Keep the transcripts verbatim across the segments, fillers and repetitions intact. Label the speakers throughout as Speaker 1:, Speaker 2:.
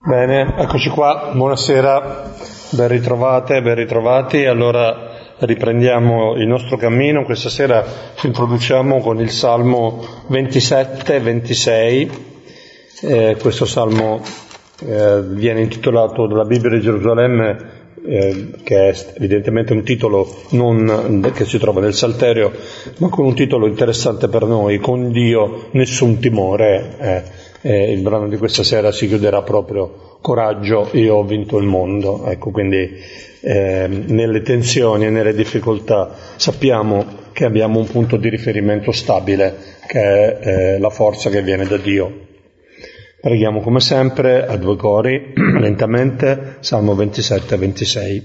Speaker 1: Bene, eccoci qua, buonasera, ben ritrovate, ben ritrovati. Allora riprendiamo il nostro cammino. Questa sera ci introduciamo con il Salmo ventisette ventisei. Eh, questo Salmo eh, viene intitolato dalla Bibbia di Gerusalemme, eh, che è evidentemente un titolo non che si trova nel Salterio, ma con un titolo interessante per noi: Con Dio nessun timore. Eh. Eh, il brano di questa sera si chiuderà proprio coraggio, io ho vinto il mondo. Ecco, quindi eh, nelle tensioni e nelle difficoltà sappiamo che abbiamo un punto di riferimento stabile, che è eh, la forza che viene da Dio. Preghiamo come sempre a due cori, lentamente, Salmo ventisette ventisei.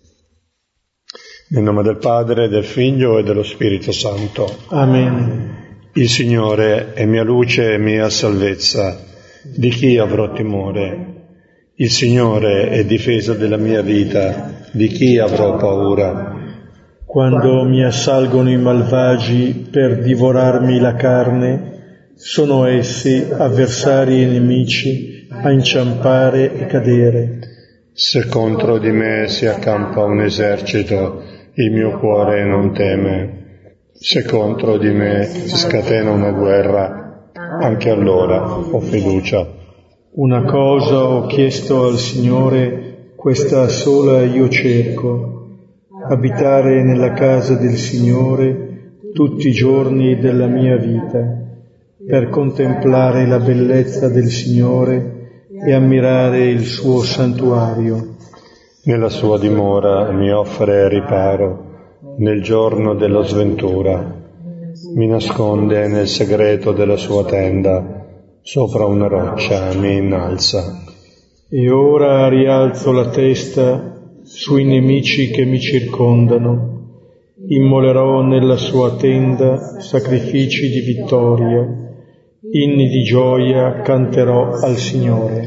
Speaker 1: Nel nome del Padre, del Figlio e dello Spirito Santo.
Speaker 2: Amen.
Speaker 1: Il Signore è mia luce e mia salvezza, di chi avrò timore? Il Signore è difesa della mia vita, di chi avrò paura?
Speaker 2: Quando mi assalgono i malvagi per divorarmi la carne, sono essi avversari e nemici a inciampare e cadere.
Speaker 1: Se contro di me si accampa un esercito, il mio cuore non teme. Se contro di me si scatena una guerra, anche allora ho fiducia.
Speaker 2: Una cosa ho chiesto al Signore, questa sola io cerco: abitare nella casa del Signore tutti i giorni della mia vita, per contemplare la bellezza del Signore e ammirare il suo santuario.
Speaker 1: Nella sua dimora mi offre riparo nel giorno della sventura. Mi nasconde nel segreto della sua tenda, sopra una roccia mi innalza.
Speaker 2: E ora rialzo la testa sui nemici che mi circondano. Immolerò nella sua tenda sacrifici di vittoria. Inni di gioia canterò al Signore.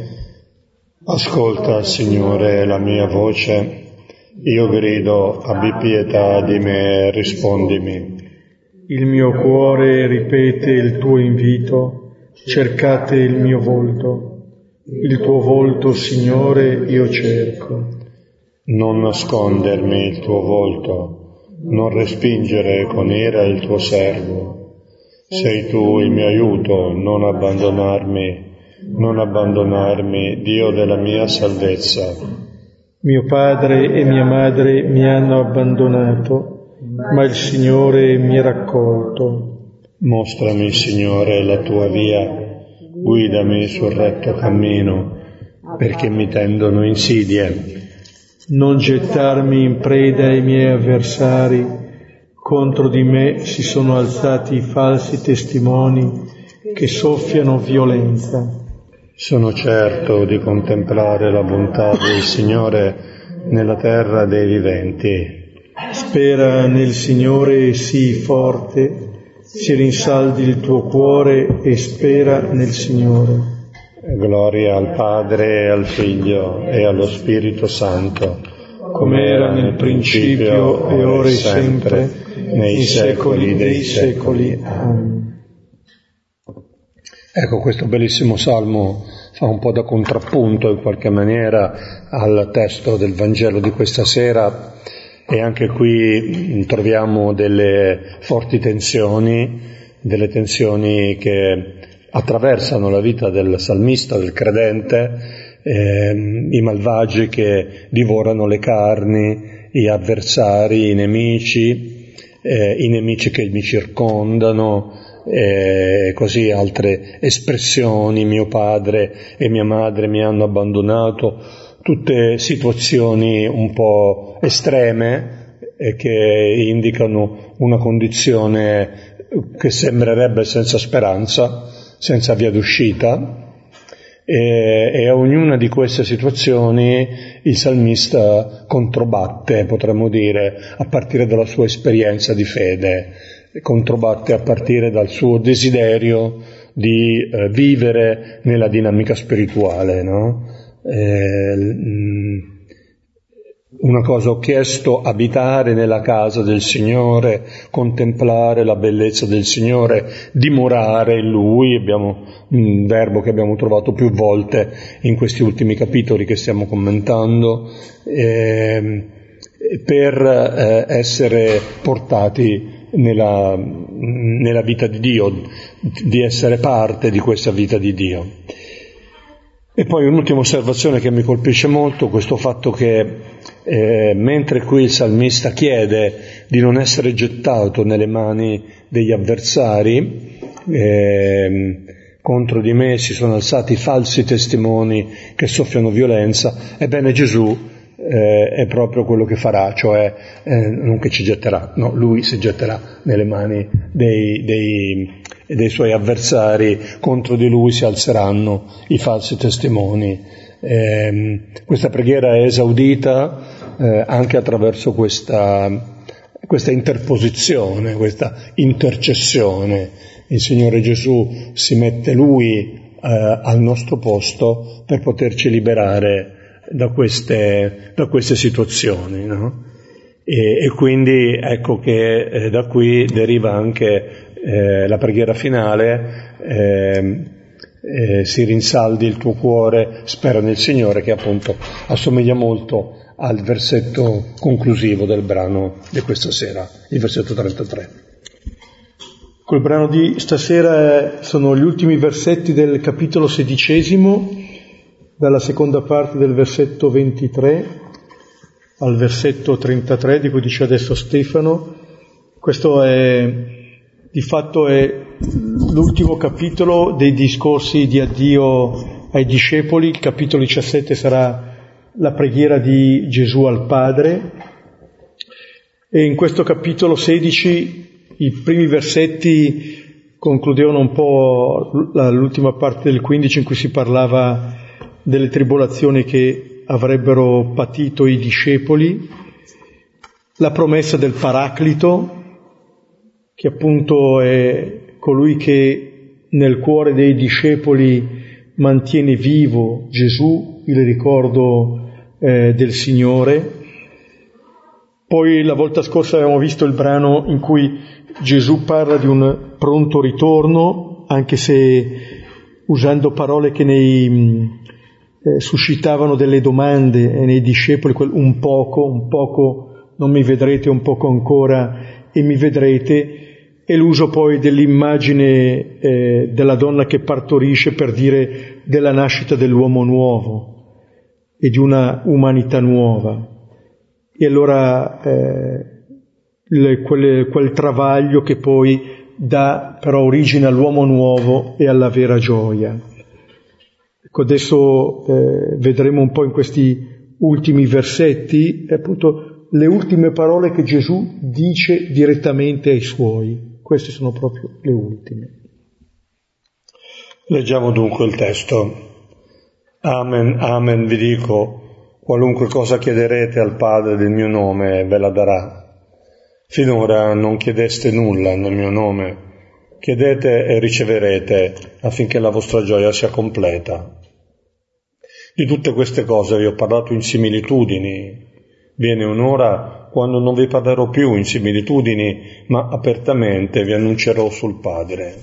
Speaker 1: Ascolta, Signore, la mia voce. Io grido, abbi pietà di me, rispondimi.
Speaker 2: Il mio cuore ripete il tuo invito, cercate il mio volto. Il tuo volto, Signore, io cerco.
Speaker 1: Non nascondermi il tuo volto, non respingere con ira il tuo servo. Sei tu il mio aiuto, non abbandonarmi, non abbandonarmi, Dio della mia salvezza.
Speaker 2: Mio padre e mia madre mi hanno abbandonato, ma il Signore mi ha raccolto.
Speaker 1: Mostrami, Signore, la tua via, guidami sul retto cammino, perché mi tendono insidie.
Speaker 2: Non gettarmi in preda ai miei avversari, contro di me si sono alzati i falsi testimoni che soffiano violenza.
Speaker 1: Sono certo di contemplare la bontà del Signore nella terra dei viventi.
Speaker 2: Spera nel Signore e sii forte, si rinsaldi il tuo cuore e spera nel Signore.
Speaker 1: Gloria al Padre, al Figlio e allo Spirito Santo,
Speaker 2: come era nel principio e ora e sempre, nei secoli dei secoli. Amen.
Speaker 1: Ecco, questo bellissimo salmo fa un po' da contrappunto in qualche maniera al testo del Vangelo di questa sera, e anche qui troviamo delle forti tensioni, delle tensioni che attraversano la vita del salmista, del credente, eh, i malvagi che divorano le carni, gli avversari, i nemici, eh, i nemici che mi circondano, e così altre espressioni, mio padre e mia madre mi hanno abbandonato, tutte situazioni un po' estreme e che indicano una condizione che sembrerebbe senza speranza, senza via d'uscita, e, e a ognuna di queste situazioni il salmista controbatte, potremmo dire, a partire dalla sua esperienza di fede. Controbatte a partire dal suo desiderio di eh, vivere nella dinamica spirituale, no? Eh, una cosa ho chiesto, abitare nella casa del Signore, contemplare la bellezza del Signore, dimorare in Lui, abbiamo un verbo che abbiamo trovato più volte in questi ultimi capitoli che stiamo commentando, eh, per eh, essere portati nella, nella vita di Dio, di essere parte di questa vita di Dio. E poi un'ultima osservazione che mi colpisce molto, questo fatto che eh, mentre qui il salmista chiede di non essere gettato nelle mani degli avversari, eh, contro di me si sono alzati falsi testimoni che soffiano violenza, ebbene Gesù eh, è proprio quello che farà, cioè eh, non che ci getterà, no, lui si getterà nelle mani dei, dei e dei suoi avversari, contro di lui si alzeranno i falsi testimoni. Eh, questa preghiera è esaudita eh, anche attraverso questa, questa interposizione, questa intercessione. Il Signore Gesù si mette lui eh, al nostro posto per poterci liberare da queste, da queste situazioni, no? E, e quindi ecco che eh, da qui deriva anche Eh, la preghiera finale, eh, eh, si rinsaldi il tuo cuore, spera nel Signore, che appunto assomiglia molto al versetto conclusivo del brano di questa sera, il versetto trentatré.
Speaker 2: Quel brano di stasera sono gli ultimi versetti del capitolo sedicesimo, dalla seconda parte del versetto ventitré al versetto trentatré, di cui dice adesso Stefano. Questo è Di fatto è l'ultimo capitolo dei discorsi di addio ai discepoli. Il capitolo diciassette sarà la preghiera di Gesù al Padre, e in questo capitolo sedici i primi versetti concludevano un po' l'ultima parte del quindici, in cui si parlava delle tribolazioni che avrebbero patito i discepoli, la promessa del Paraclito, che appunto è colui che nel cuore dei discepoli mantiene vivo Gesù, il ricordo eh, del Signore. Poi la volta scorsa abbiamo visto il brano in cui Gesù parla di un pronto ritorno, anche se usando parole che nei, eh, suscitavano delle domande eh, nei discepoli, quel un poco, un poco non mi vedrete, un poco ancora e mi vedrete, e l'uso poi dell'immagine eh, della donna che partorisce per dire della nascita dell'uomo nuovo e di una umanità nuova. E allora eh, il, quel, quel travaglio che poi dà però origine all'uomo nuovo e alla vera gioia. Ecco, adesso eh, vedremo un po' in questi ultimi versetti appunto le ultime parole che Gesù dice direttamente ai suoi. Queste sono proprio le ultime.
Speaker 1: Leggiamo dunque il testo. Amen, amen, vi dico, qualunque cosa chiederete al Padre del mio nome ve la darà. Finora non chiedeste nulla nel mio nome. Chiedete e riceverete, affinché la vostra gioia sia completa. Di tutte queste cose vi ho parlato in similitudini. Viene un'ora quando non vi parlerò più in similitudini, ma apertamente vi annuncerò sul Padre.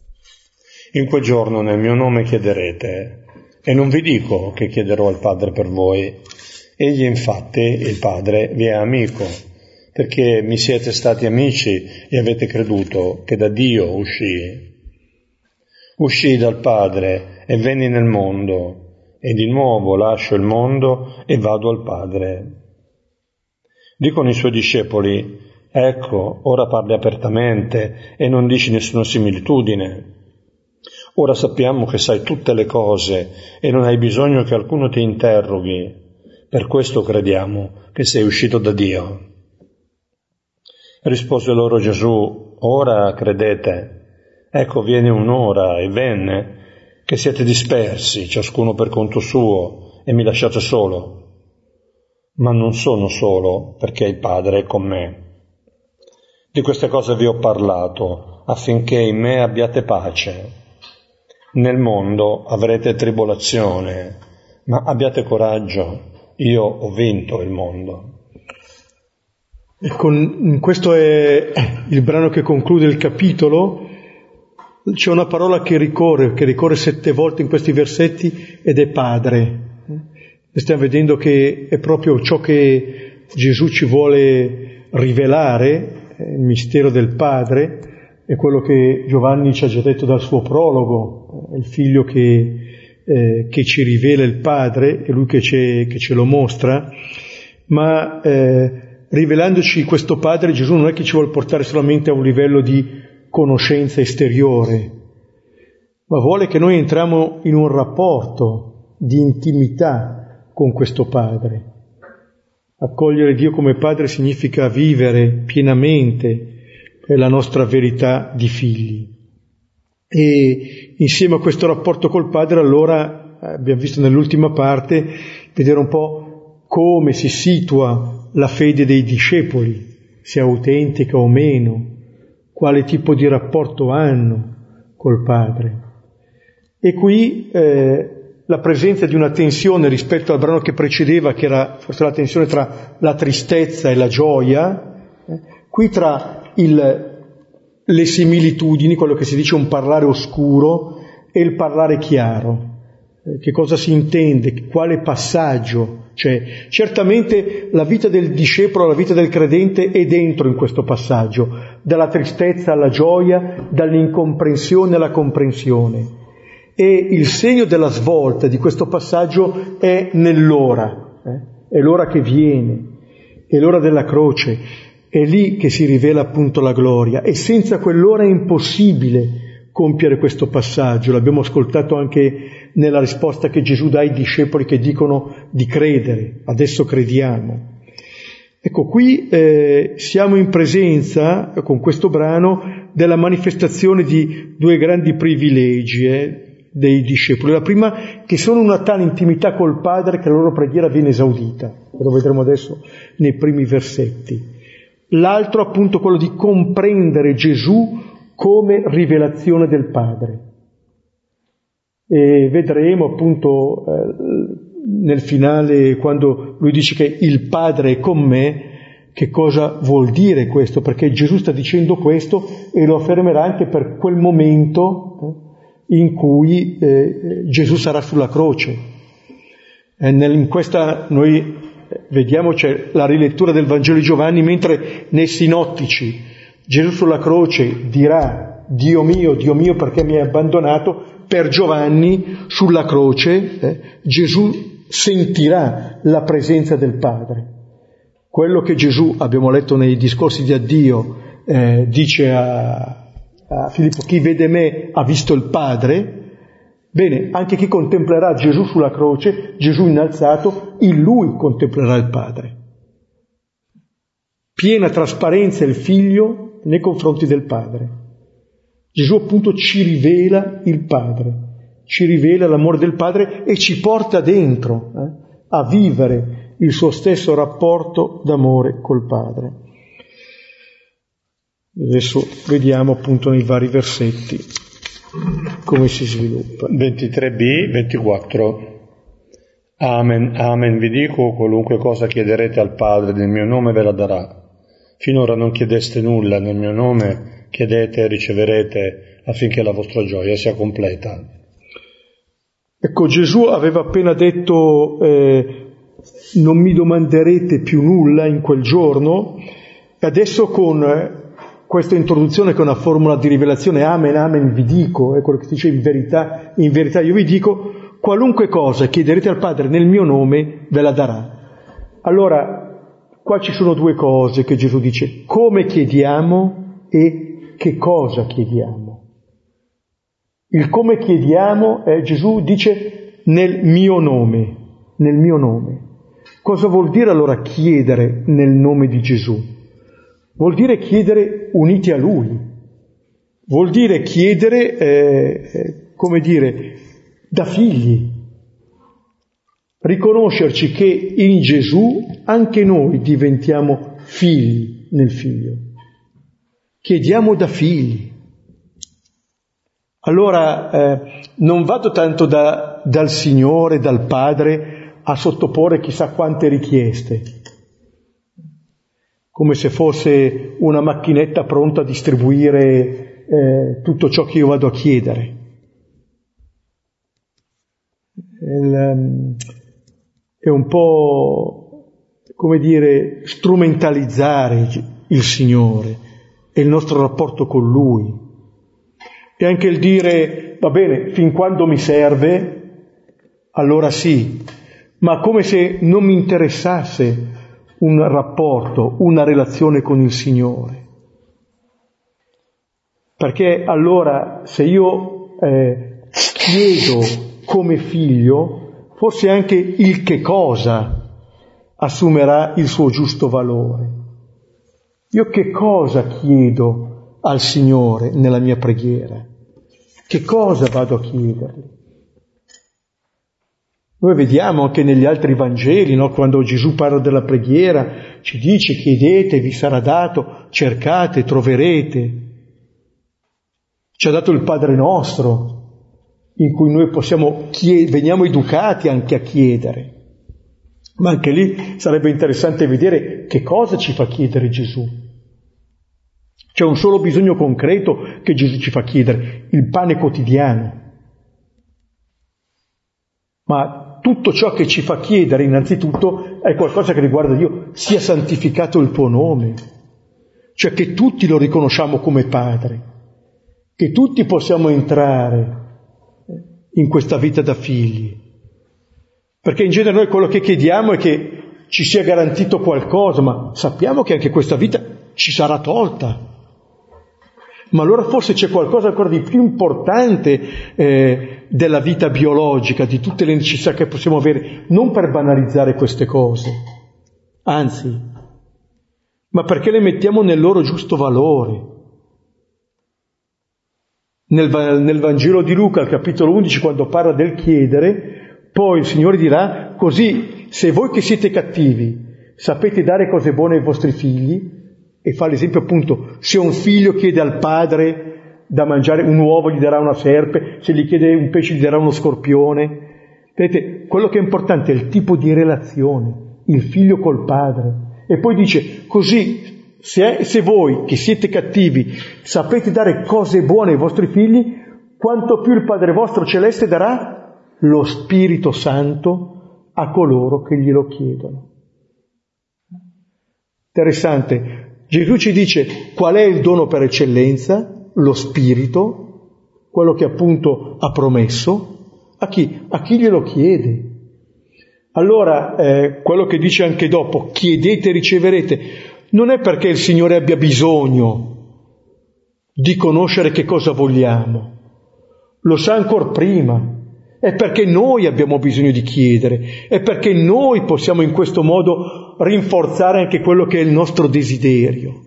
Speaker 1: In quel giorno nel mio nome chiederete, e non vi dico che chiederò al Padre per voi. Egli infatti, il Padre, vi è amico, perché mi siete stati amici e avete creduto che da Dio uscii. Uscii dal Padre e venni nel mondo, e di nuovo lascio il mondo e vado al Padre. Dicono i suoi discepoli, ecco, ora parli apertamente e non dici nessuna similitudine. Ora sappiamo che sai tutte le cose e non hai bisogno che alcuno ti interroghi. Per questo crediamo che sei uscito da Dio. Rispose loro Gesù, ora credete. Ecco, viene un'ora, e venne, che siete dispersi, ciascuno per conto suo, e mi lasciate solo. Ma non sono solo, perché il Padre è con me. Di queste cose vi ho parlato, affinché in me abbiate pace. Nel mondo avrete tribolazione, ma abbiate coraggio, io ho vinto il mondo.
Speaker 2: E con, questo è il brano che conclude il capitolo. C'è una parola che ricorre, che ricorre sette volte in questi versetti, ed è Padre. E stiamo vedendo che è proprio ciò che Gesù ci vuole rivelare, il mistero del Padre, è quello che Giovanni ci ha già detto dal suo prologo, è il Figlio che, eh, che ci rivela il Padre, è Lui che, che ce lo mostra, ma eh, rivelandoci questo Padre, Gesù non è che ci vuole portare solamente a un livello di conoscenza esteriore, ma vuole che noi entriamo in un rapporto di intimità con questo Padre. Accogliere Dio come Padre significa vivere pienamente la nostra verità di figli. E insieme a questo rapporto col Padre, allora, abbiamo visto nell'ultima parte, vedere un po' come si situa la fede dei discepoli, se è autentica o meno, quale tipo di rapporto hanno col Padre. E qui eh, la presenza di una tensione rispetto al brano che precedeva, che era forse la tensione tra la tristezza e la gioia, eh, qui tra il, le similitudini, quello che si dice un parlare oscuro e il parlare chiaro. Eh, che cosa si intende? Quale passaggio? Cioè, certamente la vita del discepolo, la vita del credente è dentro in questo passaggio, dalla tristezza alla gioia, dall'incomprensione alla comprensione. E il segno della svolta di questo passaggio è nell'ora, eh? È l'ora che viene, è l'ora della croce, è lì che si rivela appunto la gloria, e senza quell'ora è impossibile compiere questo passaggio. L'abbiamo ascoltato anche nella risposta che Gesù dà ai discepoli che dicono di credere, adesso crediamo. Ecco, qui eh, siamo in presenza, con questo brano, della manifestazione di due grandi privilegi eh, dei discepoli. La prima, che sono una tale intimità col Padre che la loro preghiera viene esaudita, lo vedremo adesso nei primi versetti. L'altro, appunto, quello di comprendere Gesù come rivelazione del Padre. E vedremo appunto eh, nel finale, quando lui dice che il Padre è con me, che cosa vuol dire questo, perché Gesù sta dicendo questo e lo affermerà anche per quel momento eh, in cui eh, Gesù sarà sulla croce. E nel, in questa noi vediamo c'è la rilettura del Vangelo di Giovanni, mentre nei sinottici Gesù sulla croce dirà Dio mio, Dio mio, perché mi hai abbandonato. Per Giovanni sulla croce eh, Gesù sentirà la presenza del Padre. Quello che Gesù, abbiamo letto nei discorsi di addio, eh, dice a, a Filippo: chi vede me ha visto il Padre. Bene, anche chi contemplerà Gesù sulla croce, Gesù innalzato, in lui contemplerà il Padre. Piena trasparenza il Figlio nei confronti del Padre. Gesù appunto ci rivela il Padre, ci rivela l'amore del Padre e ci porta dentro eh, a vivere il suo stesso rapporto d'amore col Padre. Adesso vediamo appunto nei vari versetti come si sviluppa.
Speaker 1: ventitré b, ventiquattro. Amen, amen, vi dico, qualunque cosa chiederete al Padre nel mio nome ve la darà. Finora non chiedeste nulla nel mio nome, chiedete e riceverete affinché la vostra gioia sia completa.
Speaker 2: Ecco, Gesù aveva appena detto eh, non mi domanderete più nulla in quel giorno, e adesso con eh, questa introduzione che è una formula di rivelazione, amen, amen, vi dico, è quello che si dice in verità, in verità io vi dico, qualunque cosa chiederete al Padre nel mio nome ve la darà. Allora, qua ci sono due cose che Gesù dice: come chiediamo e che cosa chiediamo. Il come chiediamo, eh, Gesù dice nel mio nome, nel mio nome. Cosa vuol dire allora chiedere nel nome di Gesù? Vuol dire chiedere uniti a Lui, vuol dire chiedere, eh, come dire, da figli. Riconoscerci che in Gesù anche noi diventiamo figli nel Figlio. Chiediamo da figli. Allora eh, non vado tanto da, dal Signore, dal Padre, a sottoporre chissà quante richieste, come se fosse una macchinetta pronta a distribuire eh, tutto ciò che io vado a chiedere. Il, è un po', come dire, strumentalizzare il Signore e il nostro rapporto con Lui. E anche il dire, va bene, fin quando mi serve, allora sì, ma come se non mi interessasse un rapporto, una relazione con il Signore. Perché allora se io eh, chiedo come figlio, forse anche il che cosa assumerà il suo giusto valore. Io che cosa chiedo al Signore nella mia preghiera? Che cosa vado a chiedergli? Noi vediamo anche negli altri Vangeli, no? Quando Gesù parla della preghiera, ci dice: chiedete, vi sarà dato, cercate, troverete. Ci ha dato il Padre nostro, in cui noi possiamo chied- veniamo educati anche a chiedere. Ma anche lì sarebbe interessante vedere che cosa ci fa chiedere Gesù. C'è un solo bisogno concreto che Gesù ci fa chiedere: il pane quotidiano. Ma tutto ciò che ci fa chiedere innanzitutto è qualcosa che riguarda Dio: sia santificato il tuo nome, cioè che tutti lo riconosciamo come Padre, che tutti possiamo entrare in questa vita da figli, perché in genere noi quello che chiediamo è che ci sia garantito qualcosa, ma sappiamo che anche questa vita ci sarà tolta. Ma allora forse c'è qualcosa ancora di più importante eh, della vita biologica, di tutte le necessità che possiamo avere, non per banalizzare queste cose, anzi, ma perché le mettiamo nel loro giusto valore. Nel, nel Vangelo di Luca, al capitolo undici, quando parla del chiedere, poi il Signore dirà: così, se voi che siete cattivi sapete dare cose buone ai vostri figli, e fa l'esempio appunto, se un figlio chiede al padre da mangiare un uovo gli darà una serpe, se gli chiede un pesce gli darà uno scorpione. Vedete, quello che è importante è il tipo di relazione, il figlio col padre. E poi dice, così, se, se voi che siete cattivi sapete dare cose buone ai vostri figli, quanto più il Padre vostro celeste darà lo Spirito Santo a coloro che glielo chiedono. Interessante. Gesù ci dice qual è il dono per eccellenza, lo Spirito, quello che appunto ha promesso, a chi? A chi glielo chiede. Allora, eh, quello che dice anche dopo, chiedete e riceverete, non è perché il Signore abbia bisogno di conoscere che cosa vogliamo, lo sa ancor prima, è perché noi abbiamo bisogno di chiedere, è perché noi possiamo in questo modo rinforzare anche quello che è il nostro desiderio.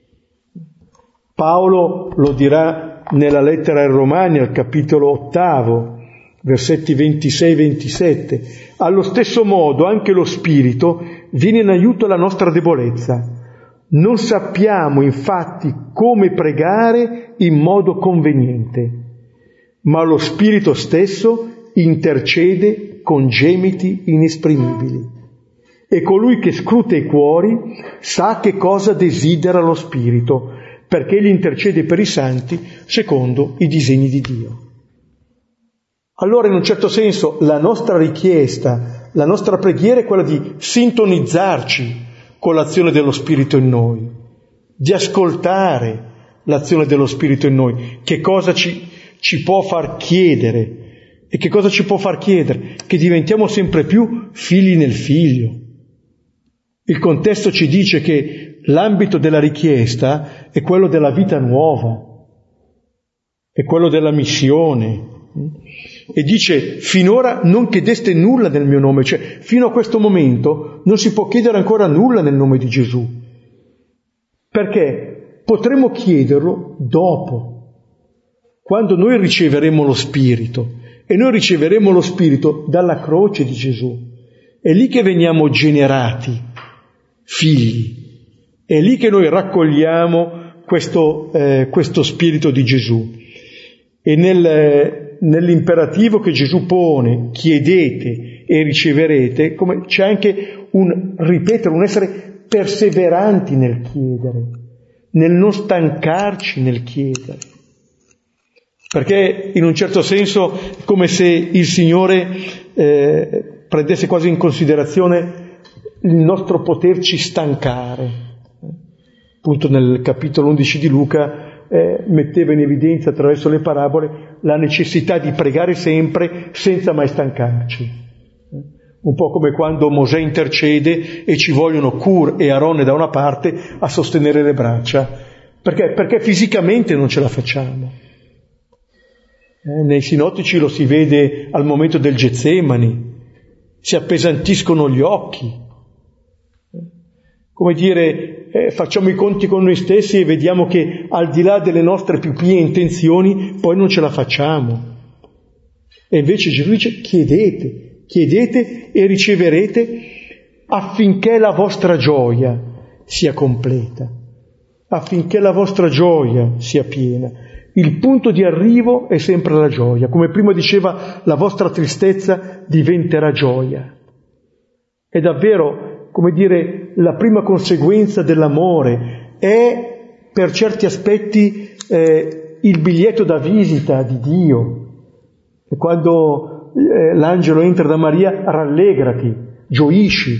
Speaker 2: Paolo lo dirà nella lettera ai Romani al capitolo ottavo, versetti ventisei ventisette. Allo stesso modo anche lo Spirito viene in aiuto alla nostra debolezza. Non sappiamo infatti come pregare in modo conveniente, ma lo Spirito stesso intercede con gemiti inesprimibili. E colui che scruta i cuori sa che cosa desidera lo Spirito, perché egli intercede per i santi secondo i disegni di Dio. Allora, in un certo senso, la nostra richiesta, la nostra preghiera è quella di sintonizzarci con l'azione dello Spirito in noi, di ascoltare l'azione dello Spirito in noi, che cosa ci, ci può far chiedere. E che cosa ci può far chiedere? Che diventiamo sempre più figli nel Figlio. Il contesto ci dice che l'ambito della richiesta è quello della vita nuova, è quello della missione. E dice, finora non chiedeste nulla nel mio nome, cioè fino a questo momento non si può chiedere ancora nulla nel nome di Gesù. Perché potremo chiederlo dopo, quando noi riceveremo lo Spirito. E noi riceveremo lo Spirito dalla croce di Gesù. È lì che veniamo generati figli. È lì che noi raccogliamo questo, eh, questo Spirito di Gesù. E nel, nell'imperativo che Gesù pone, chiedete e riceverete, come c'è anche un ripetere, un essere perseveranti nel chiedere, nel non stancarci nel chiedere. Perché in un certo senso è come se il Signore eh, prendesse quasi in considerazione il nostro poterci stancare. Appunto nel capitolo undici di Luca eh, metteva in evidenza attraverso le parabole la necessità di pregare sempre senza mai stancarci. Un po' come quando Mosè intercede e ci vogliono Cur e Aronne da una parte a sostenere le braccia. Perché? Perché fisicamente non ce la facciamo. Eh, nei sinottici lo si vede al momento del Getsemani, si appesantiscono gli occhi. Come dire, eh, facciamo i conti con noi stessi e vediamo che al di là delle nostre più pie intenzioni poi non ce la facciamo. E invece Gesù dice chiedete, chiedete e riceverete affinché la vostra gioia sia completa, affinché la vostra gioia sia piena. Il punto di arrivo è sempre la gioia. Come prima diceva, la vostra tristezza diventerà gioia. È davvero, come dire, la prima conseguenza dell'amore. È per certi aspetti eh, il biglietto da visita di Dio. E quando eh, l'angelo entra da Maria, rallegrati, gioisci.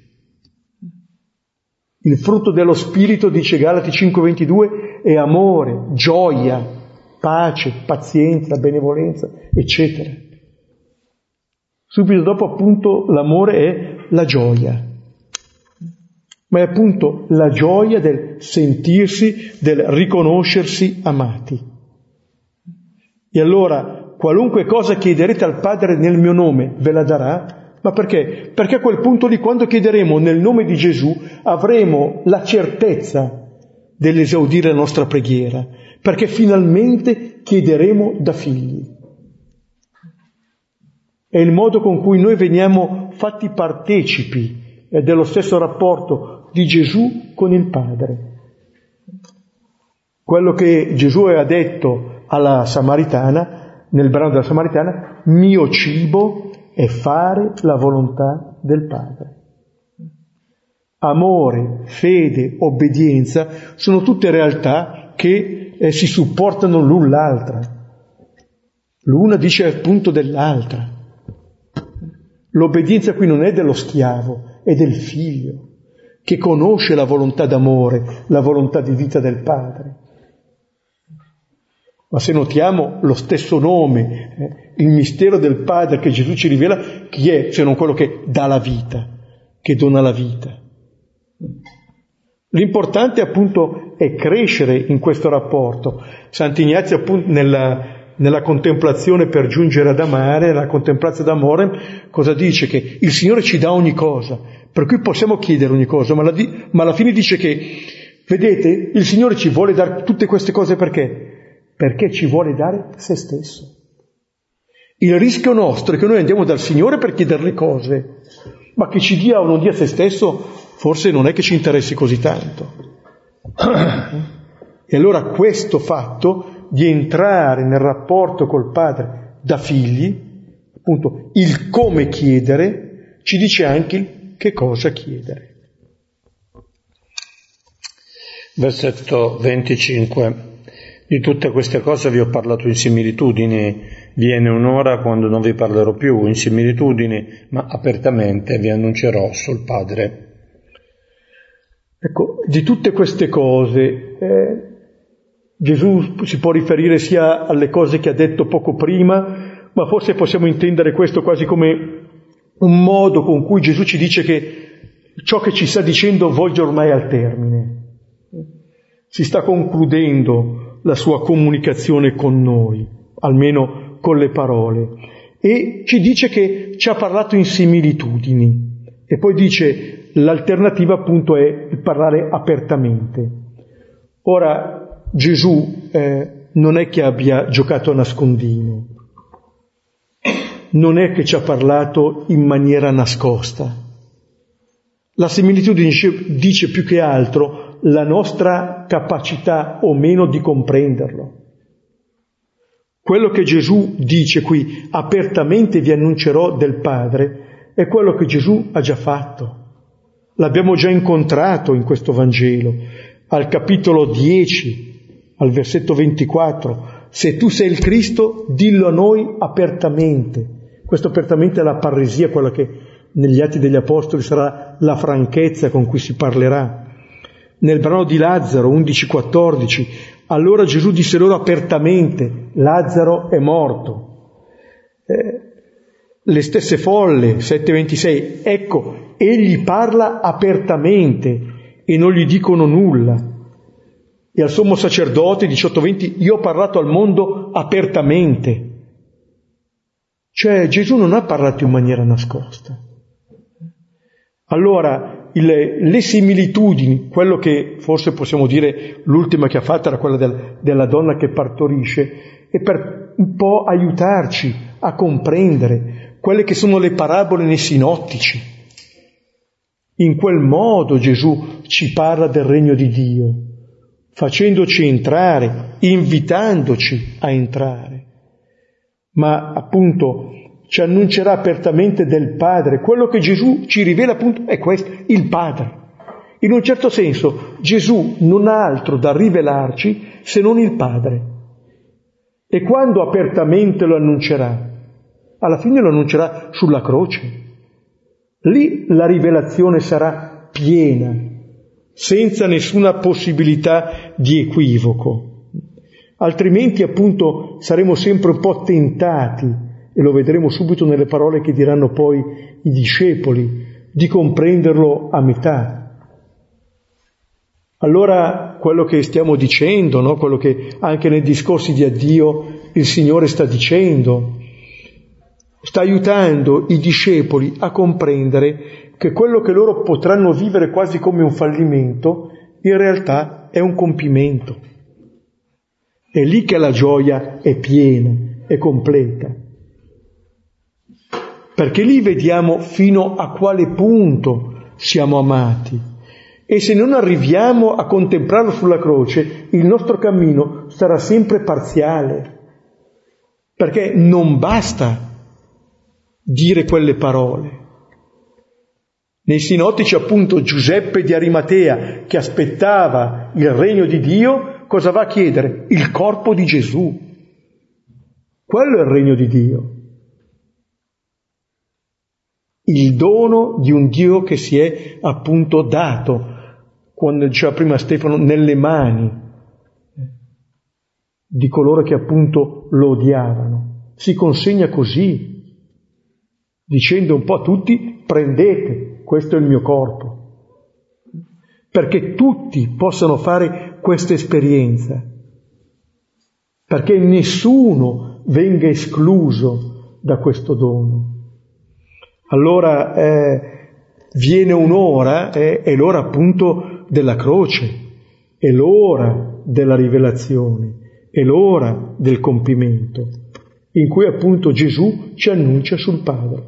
Speaker 2: Il frutto dello Spirito, dice Galati cinque ventidue, è amore, gioia, pace, pazienza, benevolenza, eccetera. Subito dopo, appunto, l'amore è la gioia. Ma è appunto la gioia del sentirsi, del riconoscersi amati. E allora, qualunque cosa chiederete al Padre nel mio nome, ve la darà. Ma perché? Perché a quel punto lì, quando chiederemo nel nome di Gesù, avremo la certezza dell'esaudire la nostra preghiera, perché finalmente chiederemo da figli. È il modo con cui noi veniamo fatti partecipi dello stesso rapporto di Gesù con il Padre. Quello che Gesù aveva detto alla Samaritana, nel brano della Samaritana, mio cibo è fare la volontà del Padre. Amore, fede, obbedienza sono tutte realtà che eh, si supportano l'un l'altra. L'una dice appunto dell'altra. L'obbedienza qui non è dello schiavo, è del figlio, che conosce la volontà d'amore, la volontà di vita del Padre. Ma se notiamo lo stesso nome, eh, il mistero del Padre che Gesù ci rivela, chi è se non quello che dà la vita, che dona la vita? L'importante appunto è crescere in questo rapporto. Sant'Ignazio appunto nella, nella contemplazione per giungere ad amare, la contemplazione d'amore, cosa dice? Che il Signore ci dà ogni cosa, per cui possiamo chiedere ogni cosa, ma, la di, ma alla fine dice che, vedete, il Signore ci vuole dare tutte queste cose perché? Perché ci vuole dare se stesso. Il rischio nostro è che noi andiamo dal Signore per chiederle cose, ma che ci dia o non dia se stesso forse non è che ci interessi così tanto. E allora questo fatto di entrare nel rapporto col Padre da figli, appunto il come chiedere, ci dice anche il che cosa chiedere.
Speaker 1: Versetto venticinque. Di tutte queste cose vi ho parlato in similitudini, viene un'ora quando non vi parlerò più in similitudini, ma apertamente vi annuncerò sul Padre.
Speaker 2: Ecco, di tutte queste cose eh, Gesù si può riferire sia alle cose che ha detto poco prima, ma forse possiamo intendere questo quasi come un modo con cui Gesù ci dice che ciò che ci sta dicendo volge ormai al termine. Si sta concludendo la sua comunicazione con noi, almeno con le parole, e ci dice che ci ha parlato in similitudini, e poi dice l'alternativa appunto è il parlare apertamente. Ora Gesù eh, non è che abbia giocato a nascondino, non è che ci ha parlato in maniera nascosta. La similitudine dice, dice più che altro la nostra capacità o meno di comprenderlo. Quello che Gesù dice qui, apertamente vi annuncerò del Padre, è quello che Gesù ha già fatto. L'abbiamo già incontrato in questo Vangelo, al capitolo dieci, al versetto ventiquattro. Se tu sei il Cristo, dillo a noi apertamente. Questo apertamente è la parresia, quella che negli Atti degli Apostoli sarà la franchezza con cui si parlerà. Nel brano di Lazzaro, undici quattordici, allora Gesù disse loro apertamente, Lazzaro è morto. Eh, le stesse folle, sette ventisei, ecco, egli parla apertamente e non gli dicono nulla. E al sommo sacerdote, diciotto venti, io ho parlato al mondo apertamente. Cioè Gesù non ha parlato in maniera nascosta. Allora, il, le similitudini, quello che forse possiamo dire l'ultima che ha fatto era quella del, della donna che partorisce, è per un po' aiutarci a comprendere quelle che sono le parabole nei sinottici. In quel modo Gesù ci parla del regno di Dio, facendoci entrare, invitandoci a entrare. Ma appunto ci annuncerà apertamente del Padre. Quello che Gesù ci rivela appunto è questo, il Padre. In un certo senso Gesù non ha altro da rivelarci se non il Padre. E quando apertamente lo annuncerà? Alla fine lo annuncerà sulla croce. Lì la rivelazione sarà piena, senza nessuna possibilità di equivoco. Altrimenti appunto saremo sempre un po' tentati, e lo vedremo subito nelle parole che diranno poi i discepoli, di comprenderlo a metà. Allora quello che stiamo dicendo, no? Quello che anche nei discorsi di addio il Signore sta dicendo, sta aiutando i discepoli a comprendere che quello che loro potranno vivere quasi come un fallimento, in realtà è un compimento. È lì che la gioia è piena, è completa. Perché lì vediamo fino a quale punto siamo amati. E se non arriviamo a contemplarlo sulla croce, il nostro cammino sarà sempre parziale. Perché non basta dire quelle parole. Nei sinottici appunto Giuseppe di Arimatea, che aspettava il regno di Dio, cosa va a chiedere? Il corpo di Gesù. Quello è il regno di Dio. Il dono di un Dio che si è appunto dato, quando diceva prima Stefano, nelle mani di coloro che appunto lo odiavano. Si consegna così, dicendo un po' a tutti, prendete, questo è il mio corpo. Perché tutti possano fare questa esperienza. Perché nessuno venga escluso da questo dono. Allora eh, viene un'ora, eh, è l'ora appunto della croce, è l'ora della rivelazione, è l'ora del compimento, in cui appunto Gesù ci annuncia sul Padre.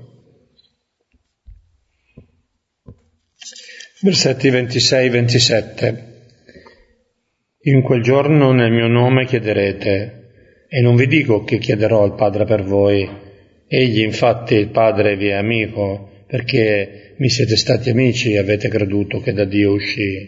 Speaker 1: Versetti ventisei ventisette. In quel giorno nel mio nome chiederete, e non vi dico che chiederò al Padre per voi. Egli infatti il Padre vi è amico, perché mi siete stati amici e avete creduto che da Dio uscì.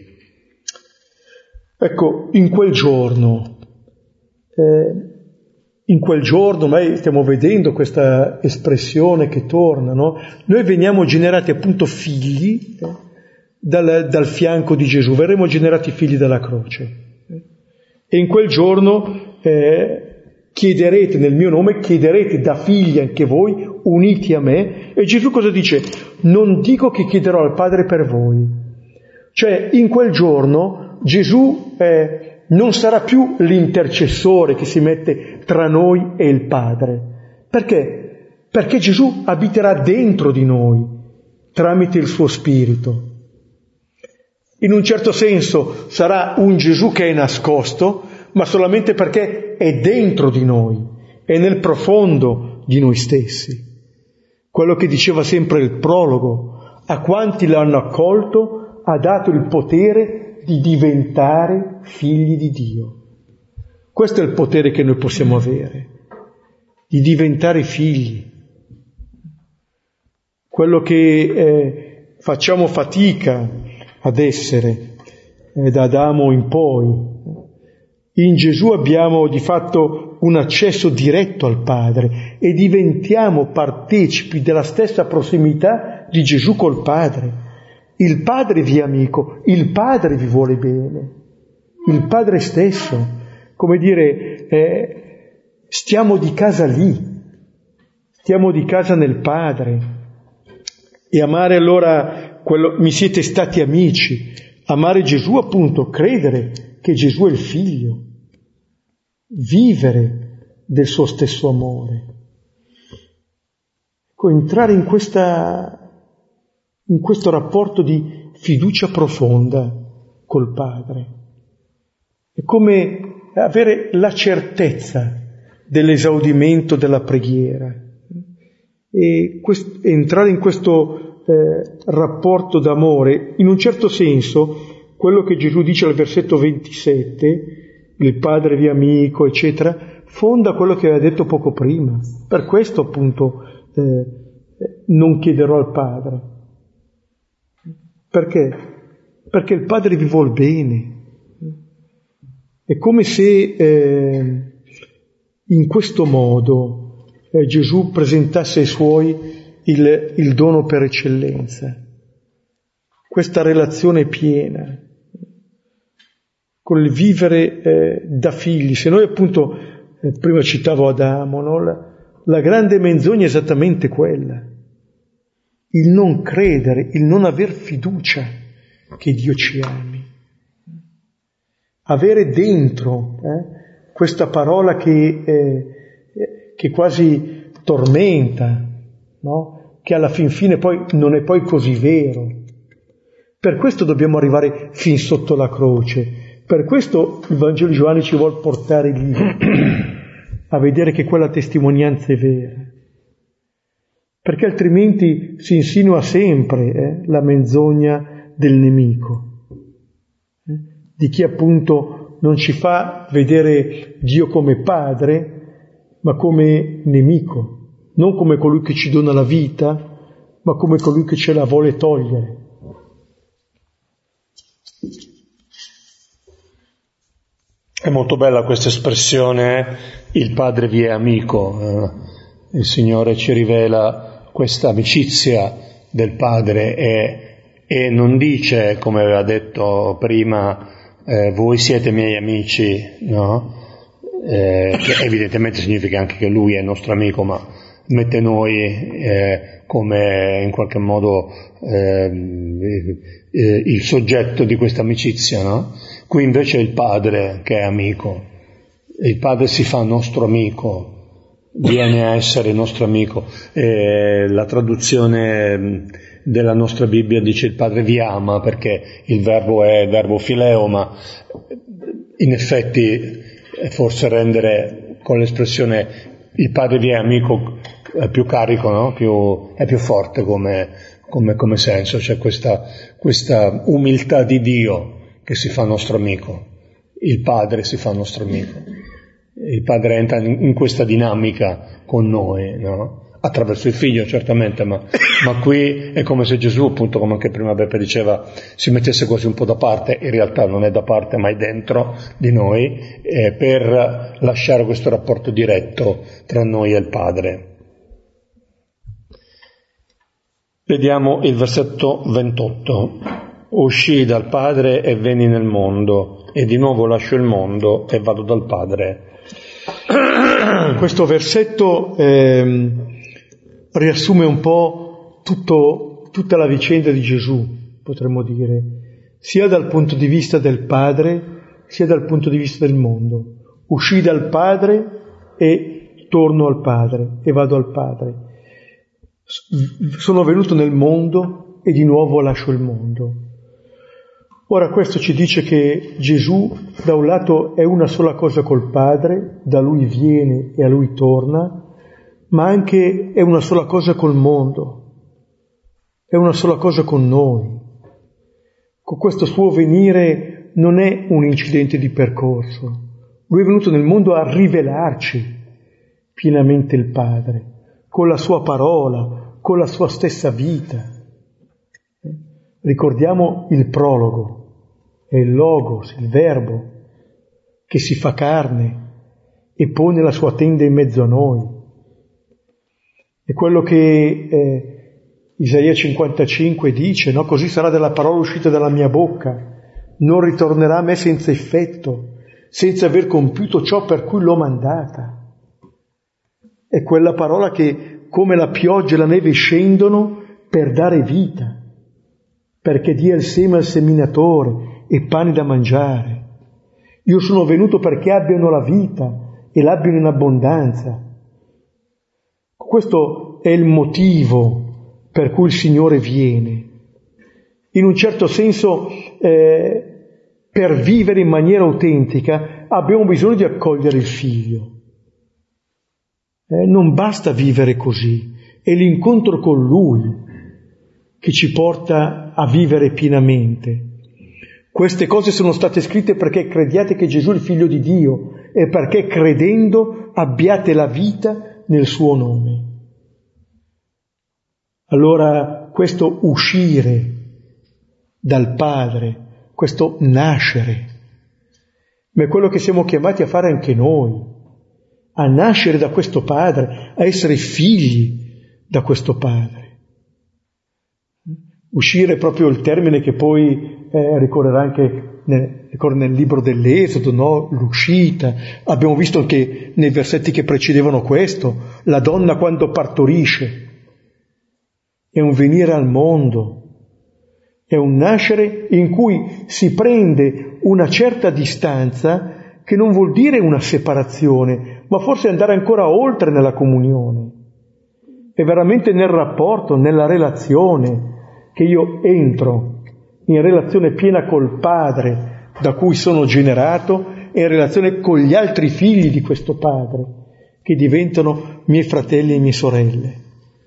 Speaker 2: Ecco, in quel giorno, eh, in quel giorno, noi stiamo vedendo questa espressione che torna, no? Noi veniamo generati appunto figli eh, dal, dal fianco di Gesù, verremo generati figli dalla croce. E in quel giorno eh, chiederete nel mio nome, chiederete da figli anche voi, uniti a me. E Gesù cosa dice? Non dico che chiederò al Padre per voi. Cioè, in quel giorno Gesù eh, non sarà più l'intercessore che si mette tra noi e il Padre. Perché? Perché Gesù abiterà dentro di noi, tramite il suo Spirito. In un certo senso sarà un Gesù che è nascosto, ma solamente perché è dentro di noi, è nel profondo di noi stessi. Quello che diceva sempre il prologo, a quanti l'hanno accolto ha dato il potere di diventare figli di Dio. Questo è il potere che noi possiamo avere, di diventare figli. quello che eh, facciamo fatica ad essere eh, da Adamo in poi. In Gesù abbiamo di fatto un accesso diretto al Padre e diventiamo partecipi della stessa prossimità di Gesù col Padre. Il Padre vi è amico, il Padre vi vuole bene, il Padre stesso, come dire, eh, stiamo di casa lì, stiamo di casa nel Padre. E amare allora, quello, mi siete stati amici, amare Gesù appunto, credere che Gesù è il Figlio, vivere del suo stesso amore. Ecco, entrare in questa, in questo rapporto di fiducia profonda col Padre. È come avere la certezza dell'esaudimento della preghiera. E quest- entrare in questo eh, rapporto d'amore, in un certo senso, quello che Gesù dice al versetto ventisette, il Padre vi è amico, eccetera, fonda quello che aveva detto poco prima. Per questo appunto eh, non chiederò al Padre. Perché? Perché il Padre vi vuol bene. È come se eh, in questo modo eh, Gesù presentasse ai Suoi il, il dono per eccellenza, questa relazione piena, con il vivere eh, da figli. Se noi appunto, eh, prima citavo Adamo, no? la, la grande menzogna è esattamente quella, il non credere, il non aver fiducia che Dio ci ami, avere dentro eh, questa parola che, eh, che quasi tormenta, no? Che alla fin fine poi non è poi così vero. Per questo dobbiamo arrivare fin sotto la croce. Per questo il Vangelo di Giovanni ci vuol portare lì, a vedere che quella testimonianza è vera. Perché altrimenti si insinua sempre eh, la menzogna del nemico, eh, di chi appunto non ci fa vedere Dio come padre, ma come nemico, non come colui che ci dona la vita, ma come colui che ce la vuole togliere.
Speaker 1: È molto bella questa espressione, il Padre vi è amico. Il Signore ci rivela questa amicizia del Padre e, e non dice, come aveva detto prima, eh, voi siete miei amici, no? Eh, che evidentemente significa anche che Lui è nostro amico, ma mette noi eh, come in qualche modo eh, eh, il soggetto di questa amicizia, no? Qui invece è il Padre che è amico, il Padre si fa nostro amico, viene a essere nostro amico. E la traduzione della nostra Bibbia dice il Padre vi ama, perché il verbo è verbo fileo, ma in effetti forse rendere con l'espressione il Padre vi è amico è più carico, no? Più, è più forte come, come, come senso. C'è questa, questa umiltà di Dio che si fa nostro amico, il Padre si fa nostro amico, il Padre entra in questa dinamica con noi, no? Attraverso il Figlio certamente, ma, ma qui è come se Gesù, appunto, come anche prima Beppe diceva, si mettesse quasi un po' da parte, in realtà non è da parte ma è dentro di noi, eh, per lasciare questo rapporto diretto tra noi e il Padre. Vediamo il versetto ventotto. Uscii dal Padre e venni nel mondo, e di nuovo lascio il mondo e vado dal Padre.
Speaker 2: Questo versetto eh, riassume un po' tutto, tutta la vicenda di Gesù, potremmo dire, sia dal punto di vista del Padre, sia dal punto di vista del mondo. Uscii dal Padre e torno al Padre, e vado al Padre. Sono venuto nel mondo e di nuovo lascio il mondo. Ora questo ci dice che Gesù da un lato è una sola cosa col Padre, da Lui viene e a Lui torna, ma anche è una sola cosa col mondo, è una sola cosa con noi. Con questo suo venire non è un incidente di percorso, Lui è venuto nel mondo a rivelarci pienamente il Padre, con la sua parola, con la sua stessa vita. Ricordiamo il prologo, è il Logos, il Verbo, che si fa carne e pone la sua tenda in mezzo a noi. È quello che eh, Isaia cinquantacinque dice, no? Così sarà della parola uscita dalla mia bocca, non ritornerà a me senza effetto, senza aver compiuto ciò per cui l'ho mandata. È quella parola che, come la pioggia e la neve, scendono per dare vita, perché dia il seme al seminatore e pane da mangiare. Io sono venuto perché abbiano la vita e l'abbiano in abbondanza. Questo è il motivo per cui il Signore viene. In un certo senso, eh, per vivere in maniera autentica, abbiamo bisogno di accogliere il Figlio. Eh, non basta vivere così, è l'incontro con Lui che ci porta a vivere pienamente. Queste cose sono state scritte perché crediate che Gesù è il Figlio di Dio e perché credendo abbiate la vita nel suo nome. Allora questo uscire dal Padre, questo nascere, ma è quello che siamo chiamati a fare anche noi, a nascere da questo Padre, a essere figli da questo Padre. Uscire è proprio il termine che poi eh, ricorrerà anche nel, nel libro dell'Esodo, no? L'uscita. Abbiamo visto anche nei versetti che precedevano questo, la donna quando partorisce è un venire al mondo, è un nascere in cui si prende una certa distanza che non vuol dire una separazione, ma forse andare ancora oltre nella comunione. È veramente nel rapporto, nella relazione, che io entro in relazione piena col Padre da cui sono generato e in relazione con gli altri figli di questo Padre, che diventano miei fratelli e mie sorelle.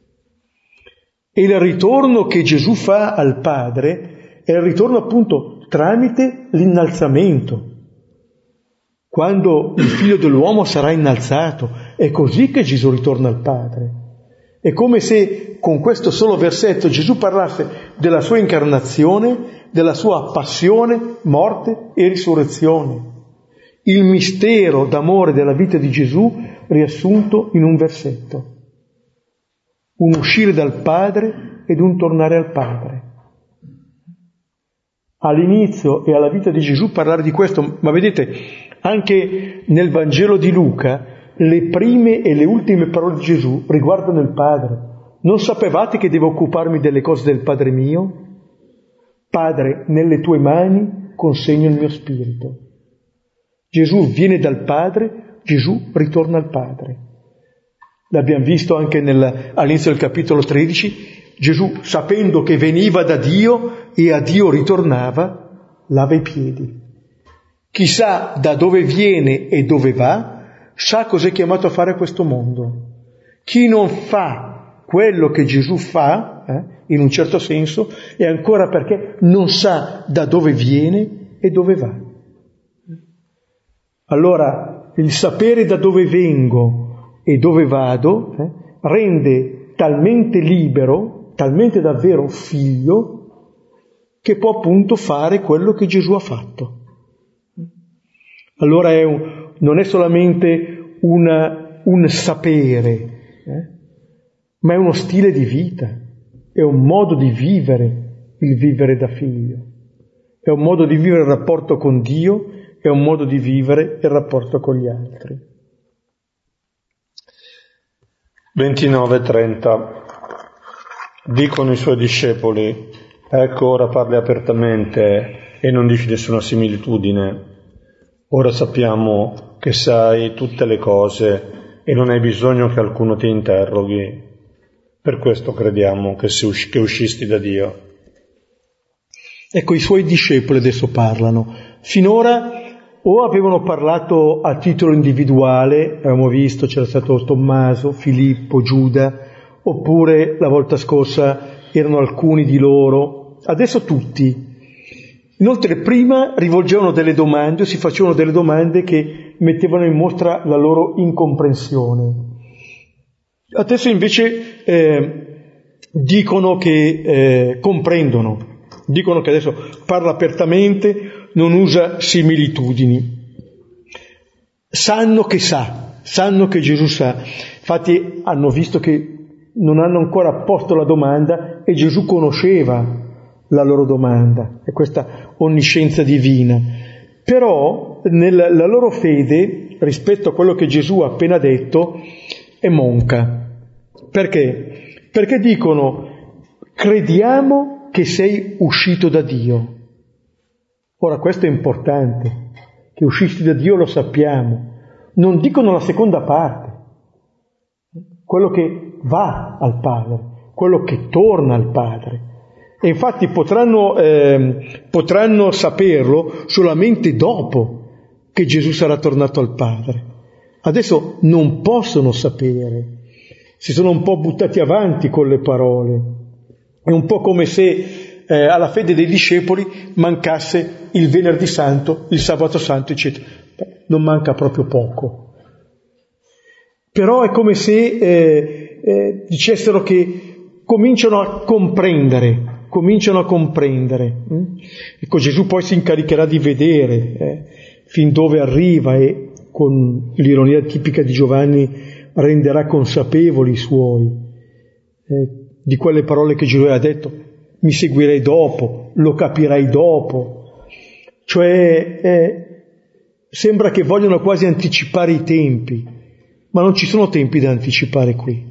Speaker 2: E il ritorno che Gesù fa al Padre è il ritorno appunto tramite l'innalzamento. Quando il Figlio dell'uomo sarà innalzato, è così che Gesù ritorna al Padre. È come se con questo solo versetto Gesù parlasse della sua incarnazione, della sua passione, morte e risurrezione. Il mistero d'amore della vita di Gesù riassunto in un versetto. Un uscire dal Padre ed un tornare al Padre. All'inizio e alla vita di Gesù parlare di questo, ma vedete, anche nel Vangelo di Luca, le prime e le ultime parole di Gesù riguardano il Padre. Non sapevate che devo occuparmi delle cose del Padre mio? Padre, nelle tue mani consegno il mio spirito. Gesù viene dal Padre, Gesù ritorna al Padre. L'abbiamo visto anche nel, all'inizio del capitolo tredici, Gesù, sapendo che veniva da Dio e a Dio ritornava, lava i piedi. Chissà da dove viene e dove va, sa cos'è chiamato a fare a questo mondo. Chi non fa quello che Gesù fa, eh, in un certo senso, è ancora perché non sa da dove viene e dove va. Allora, il sapere da dove vengo e dove vado eh, rende talmente libero, talmente davvero figlio, che può appunto fare quello che Gesù ha fatto. Allora è un, non è solamente una, un sapere, eh, ma è uno stile di vita, è un modo di vivere il vivere da figlio, è un modo di vivere il rapporto con Dio, è un modo di vivere il rapporto con gli altri.
Speaker 1: ventinove trenta. Dicono i suoi discepoli: ecco, ora parli apertamente e non dici nessuna similitudine. Ora sappiamo che sai tutte le cose e non hai bisogno che qualcuno ti interroghi. Per questo crediamo che, si usci- che uscisti da Dio.
Speaker 2: Ecco, i suoi discepoli adesso parlano. Finora o avevano parlato a titolo individuale, abbiamo visto, c'era stato Tommaso, Filippo, Giuda, oppure la volta scorsa erano alcuni di loro, adesso tutti. Inoltre prima rivolgevano delle domande, o si facevano delle domande che mettevano in mostra la loro incomprensione. Adesso invece eh, dicono che eh, comprendono, dicono che adesso parla apertamente, non usa similitudini. Sanno che sa, sanno che Gesù sa. Infatti hanno visto che non hanno ancora posto la domanda e Gesù conosceva la loro domanda, è questa onniscienza divina. Però nella la loro fede, rispetto a quello che Gesù ha appena detto, è monca. Perché? Perché dicono: crediamo che sei uscito da Dio. Ora questo è importante, che uscisti da Dio lo sappiamo. Non dicono la seconda parte, quello che va al Padre, quello che torna al Padre. E infatti potranno, eh, potranno saperlo solamente dopo che Gesù sarà tornato al Padre. Adesso non possono sapere, si sono un po' buttati avanti con le parole. È un po' come se eh, alla fede dei discepoli mancasse il Venerdì Santo, il Sabato Santo, eccetera. Beh, non manca proprio poco. Però è come se eh, eh, dicessero che cominciano a comprendere, cominciano a comprendere. Ecco, Gesù poi si incaricherà di vedere eh, fin dove arriva e con l'ironia tipica di Giovanni renderà consapevoli i suoi eh, di quelle parole che Gesù ha detto: mi seguirei dopo, lo capirai dopo. Cioè eh, sembra che vogliono quasi anticipare i tempi, ma non ci sono tempi da anticipare qui.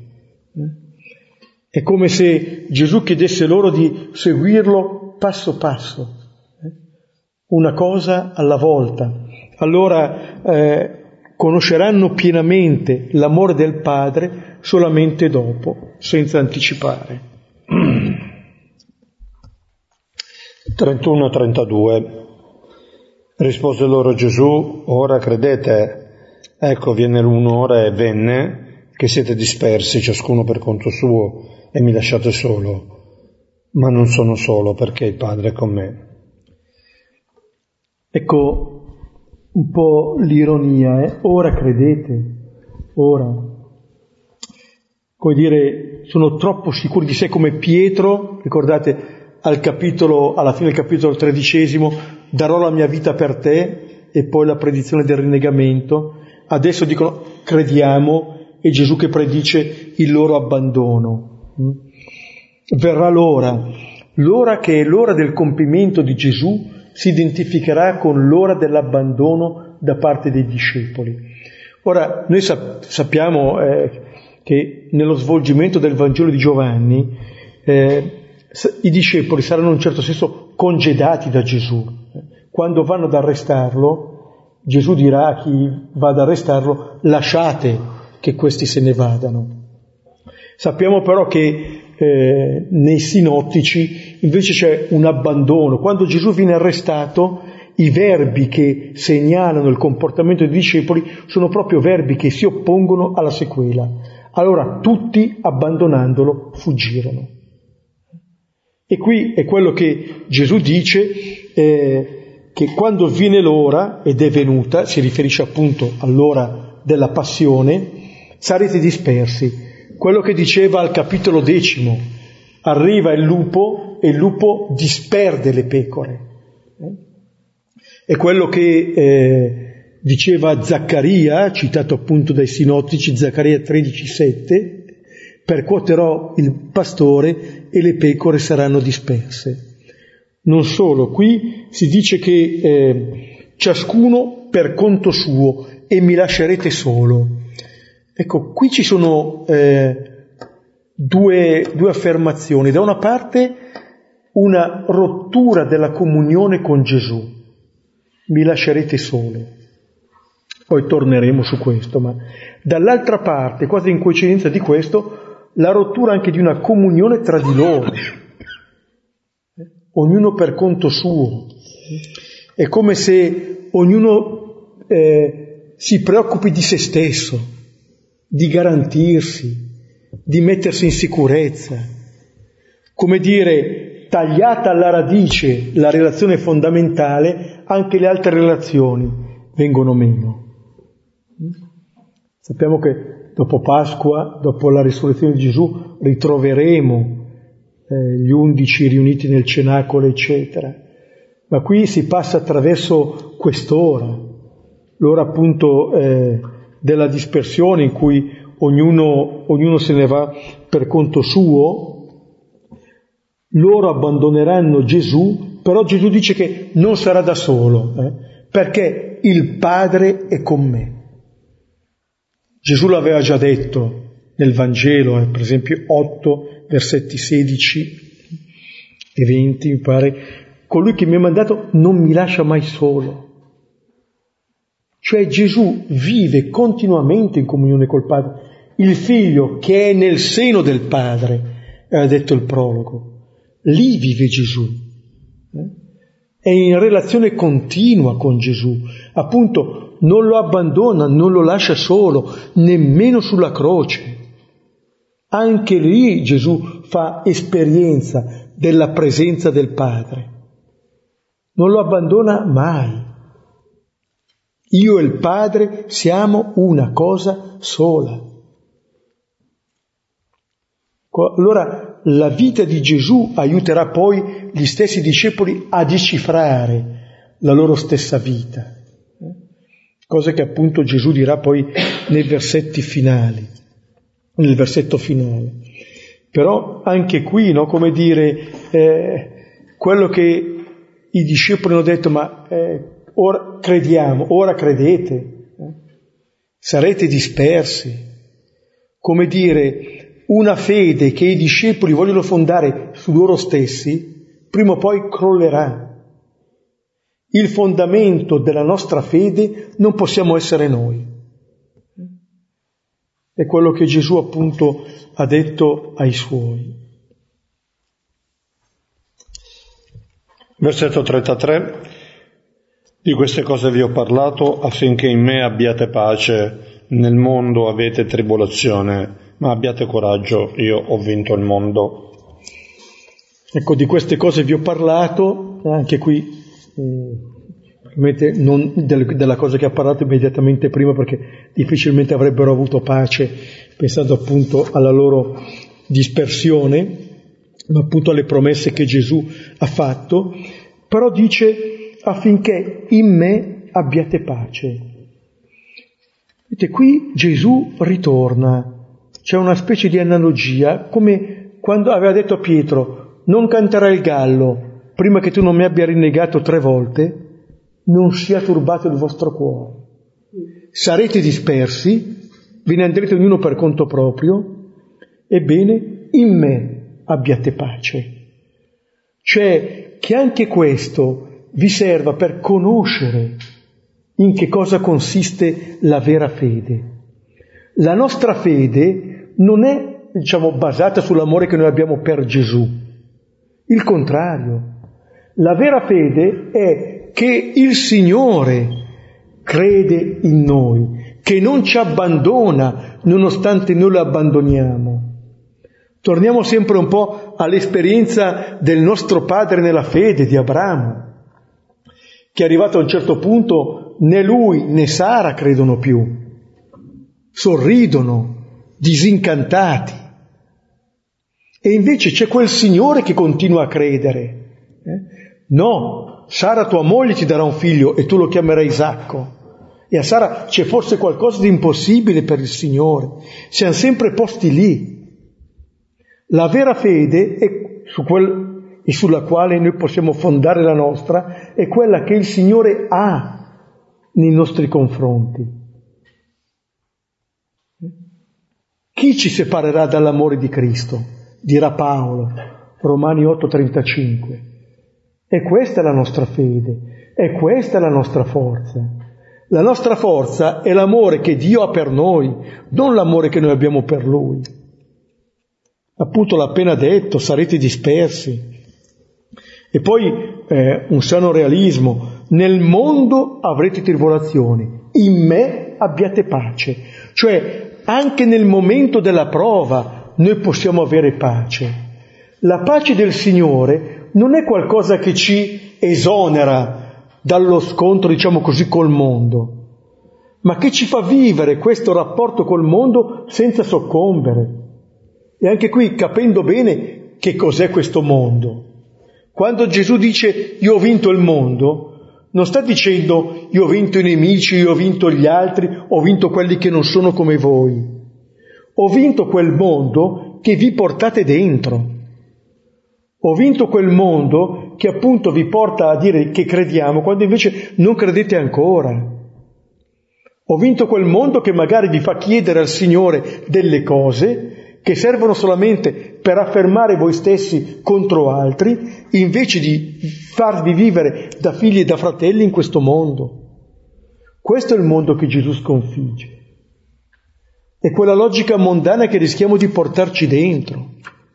Speaker 2: È come se Gesù chiedesse loro di seguirlo passo passo, una cosa alla volta. Allora eh, conosceranno pienamente l'amore del Padre solamente dopo, senza anticipare.
Speaker 1: trentuno a trentadue. Rispose loro Gesù: ora credete? Ecco, viene l'un'ora e venne che siete dispersi, ciascuno per conto suo, e mi lasciate solo. Ma non sono solo, perché il Padre è con me.
Speaker 2: Ecco un po' l'ironia, eh? Ora credete, ora. Come dire, sono troppo sicuri di sé, come Pietro, ricordate, al capitolo, alla fine del capitolo tredicesimo, darò la mia vita per te, e poi la predizione del rinnegamento. Adesso dicono crediamo, e Gesù che predice il loro abbandono. Verrà l'ora, l'ora che è l'ora del compimento di Gesù, si identificherà con l'ora dell'abbandono da parte dei discepoli. Ora, noi sap- sappiamo eh, che nello svolgimento del Vangelo di Giovanni eh, i discepoli saranno in un certo senso congedati da Gesù. Quando vanno ad arrestarlo, Gesù dirà a chi va ad arrestarlo: lasciate che questi se ne vadano. Sappiamo però che eh, nei sinottici invece c'è un abbandono. Quando Gesù viene arrestato, i verbi che segnalano il comportamento dei discepoli sono proprio verbi che si oppongono alla sequela. Allora tutti, abbandonandolo, fuggirono. E qui è quello che Gesù dice, eh, che quando viene l'ora, ed è venuta, si riferisce appunto all'ora della passione, sarete dispersi. Quello che diceva al capitolo decimo: arriva il lupo e il lupo disperde le pecore. È quello che eh, diceva Zaccaria, citato appunto dai sinottici, Zaccaria tredici sette: percuoterò il pastore e le pecore saranno disperse. Non solo, qui si dice che eh, ciascuno per conto suo, e mi lascerete solo. Ecco, qui ci sono eh, due, due affermazioni. Da una parte una rottura della comunione con Gesù, mi lascerete solo. Poi torneremo su questo, ma dall'altra parte, quasi in coincidenza di questo, la rottura anche di una comunione tra di loro, ognuno per conto suo. È come se ognuno eh, si preoccupi di se stesso, di garantirsi, di mettersi in sicurezza. Come dire, tagliata alla radice la relazione fondamentale, anche le altre relazioni vengono meno. Sappiamo che dopo Pasqua, dopo la risurrezione di Gesù, ritroveremo eh, gli undici riuniti nel cenacolo, eccetera. Ma qui si passa attraverso quest'ora, l'ora appunto eh, della dispersione in cui ognuno, ognuno se ne va per conto suo. Loro abbandoneranno Gesù, però Gesù dice che non sarà da solo, eh, perché il Padre è con me. Gesù l'aveva già detto nel Vangelo, eh, per esempio otto, versetti sedici e venti, mi pare, colui che mi ha mandato non mi lascia mai solo. Cioè Gesù vive continuamente in comunione col Padre. Il Figlio che è nel seno del Padre, ha detto il prologo, lì vive Gesù. Eh? È in relazione continua con Gesù, appunto non lo abbandona, non lo lascia solo, nemmeno sulla croce. Anche lì Gesù fa esperienza della presenza del Padre. Non lo abbandona mai. Io e il Padre siamo una cosa sola. Allora la vita di Gesù aiuterà poi gli stessi discepoli a decifrare la loro stessa vita, cosa che appunto Gesù dirà poi nei versetti finali, nel versetto finale. Però anche qui, no, come dire, eh, quello che i discepoli hanno detto, ma eh, ora crediamo, ora credete, eh? Sarete dispersi. Come dire, una fede che i discepoli vogliono fondare su loro stessi, prima o poi crollerà. Il fondamento della nostra fede non possiamo essere noi. È quello che Gesù appunto ha detto ai suoi.
Speaker 1: Versetto trentatré. Di queste cose vi ho parlato affinché in me abbiate pace. Nel mondo avete tribolazione, ma abbiate coraggio, io ho vinto il mondo.
Speaker 2: Ecco, di queste cose vi ho parlato, anche qui eh, non del, della cosa che ha parlato immediatamente prima, perché difficilmente avrebbero avuto pace, pensando appunto alla loro dispersione, ma appunto alle promesse che Gesù ha fatto, però dice affinché in me abbiate pace. Vedete, qui Gesù ritorna. C'è una specie di analogia, come quando aveva detto a Pietro, non canterai il gallo, prima che tu non mi abbia rinnegato tre volte, non sia turbato il vostro cuore. Sarete dispersi, ve ne andrete ognuno per conto proprio, ebbene, in me abbiate pace. Cioè, che anche questo vi serva per conoscere in che cosa consiste la vera fede. La nostra fede non è, diciamo, basata sull'amore che noi abbiamo per Gesù. Il contrario. La vera fede è che il Signore crede in noi, che non ci abbandona nonostante noi lo abbandoniamo. Torniamo sempre un po' all'esperienza del nostro padre nella fede, di Abramo, che è arrivato a un certo punto né lui né Sara credono più. Sorridono, disincantati. E invece c'è quel Signore che continua a credere. Eh? No, Sara tua moglie ti darà un figlio e tu lo chiamerai Isacco. E a Sara c'è forse qualcosa di impossibile per il Signore. Siamo sempre posti lì. La vera fede è su quel, e sulla quale noi possiamo fondare la nostra, è quella che il Signore ha nei nostri confronti. Chi ci separerà dall'amore di Cristo? Dirà Paolo, Romani otto trentacinque. E questa è la nostra fede, e questa è la nostra forza. La nostra forza è l'amore che Dio ha per noi, non l'amore che noi abbiamo per Lui. Appunto l'ha appena detto, sarete dispersi. E poi eh, un sano realismo, nel mondo avrete tribolazioni, in me abbiate pace. Cioè, anche nel momento della prova noi possiamo avere pace. La pace del Signore non è qualcosa che ci esonera dallo scontro, diciamo così, col mondo, ma che ci fa vivere questo rapporto col mondo senza soccombere. E anche qui, capendo bene che cos'è questo mondo. Quando Gesù dice io ho vinto il mondo, non sta dicendo io ho vinto i nemici, io ho vinto gli altri, ho vinto quelli che non sono come voi. Ho vinto quel mondo che vi portate dentro. Ho vinto quel mondo che appunto vi porta a dire che crediamo quando invece non credete ancora. Ho vinto quel mondo che magari vi fa chiedere al Signore delle cose che servono solamente per affermare voi stessi contro altri, invece di farvi vivere da figli e da fratelli in questo mondo. Questo è il mondo che Gesù sconfigge. È quella logica mondana che rischiamo di portarci dentro.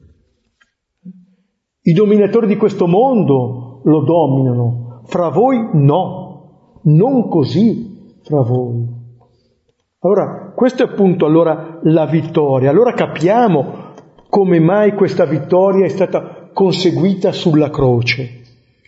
Speaker 2: I dominatori di questo mondo lo dominano, fra voi no, non così fra voi. Allora, questo è appunto allora la vittoria. Allora capiamo come mai questa vittoria è stata conseguita sulla croce,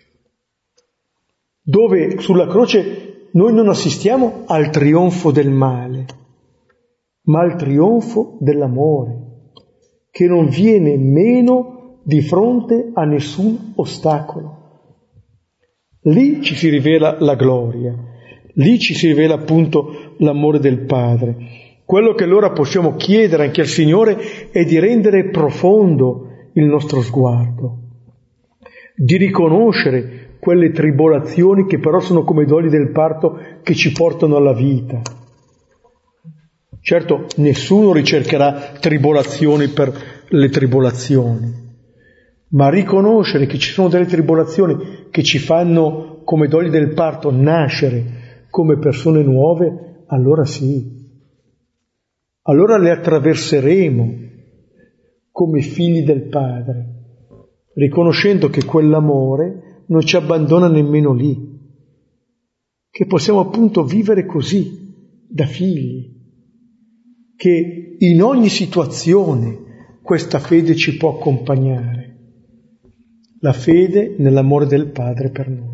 Speaker 2: dove sulla croce noi non assistiamo al trionfo del male, ma al trionfo dell'amore, che non viene meno di fronte a nessun ostacolo. Lì ci si rivela la gloria, lì ci si rivela appunto l'amore del Padre. Quello che allora possiamo chiedere anche al Signore è di rendere profondo il nostro sguardo, di riconoscere quelle tribolazioni che però sono come i doli del parto che ci portano alla vita. Certo, nessuno ricercherà tribolazioni per le tribolazioni, ma riconoscere che ci sono delle tribolazioni che ci fanno come doli del parto nascere come persone nuove, allora sì. Allora le attraverseremo come figli del Padre, riconoscendo che quell'amore non ci abbandona nemmeno lì, che possiamo appunto vivere così, da figli, che in ogni situazione questa fede ci può accompagnare, la fede nell'amore del Padre per noi.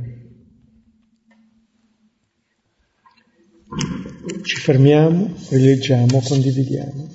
Speaker 2: Ci fermiamo, rileggiamo, condividiamo.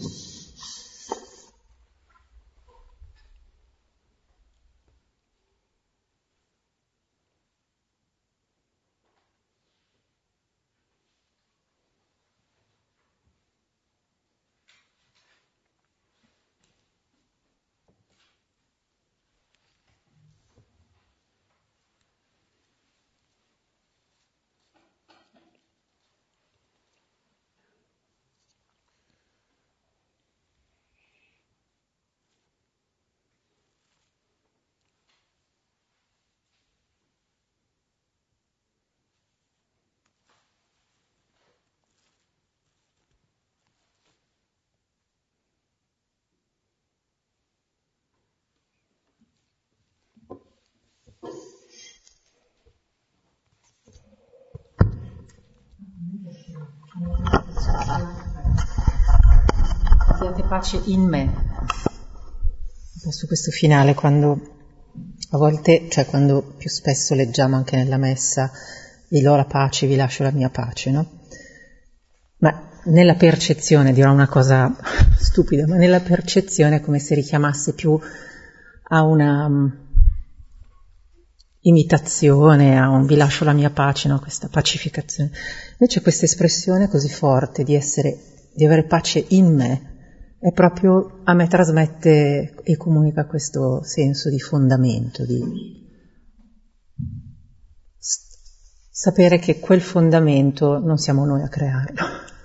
Speaker 3: Abbiate pace in me. Su questo finale, quando a volte, cioè quando più spesso leggiamo anche nella messa, vi do la pace, vi lascio la mia pace, no? Ma nella percezione, dirò una cosa stupida, ma nella percezione è come se richiamasse più a una um, imitazione, a un vi lascio la mia pace, no? Questa pacificazione. Invece questa espressione così forte di essere, di avere pace in me, è proprio, a me trasmette e comunica questo senso di fondamento, di sapere che quel fondamento non siamo noi a crearlo.